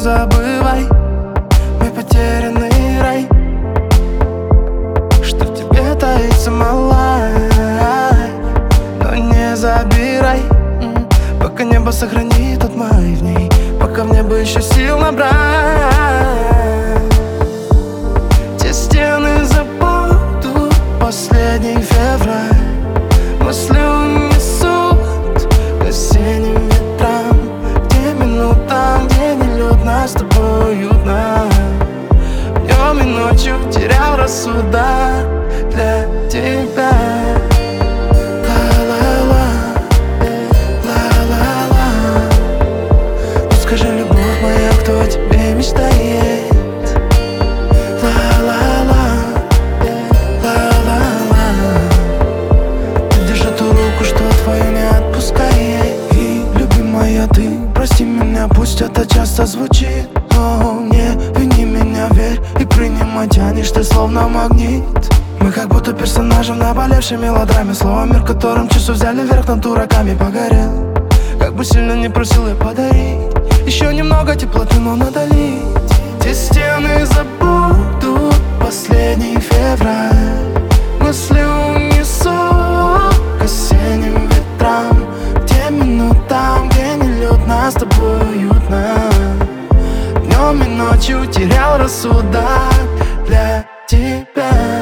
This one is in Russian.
забывай мой потерянный рай, что в тебе таится малая. Но не забирай, пока небо сохранит тот май в ней, пока в небо еще сил набрать. Те стены забудут последний февраль, мысли унесут к осенним ветрам, где минутам, где нелюдно с тобой уютно. Днем и ночью терял рассудок для тебя. Скажи, любовь моя, кто тебе мечтает? Ла-ла-ла, ла-ла-ла. Ты держи ту руку, что твою не отпускай. И, любимая, ты прости меня, пусть это часто звучит, но не вини меня, верь и принимай, тянешь ты словно магнит. Мы как будто персонажи в наболевшей мелодраме, слово мир, которым часу взяли вверх над дураками. Погорел, как бы сильно не просил я подарить еще немного теплоты, но надолить. Те стены забудут последний февраль, мысли унесут к осенним ветрам, где минутам, где нелюдно с тобой уютно. Днем и ночью терял рассудок для тебя.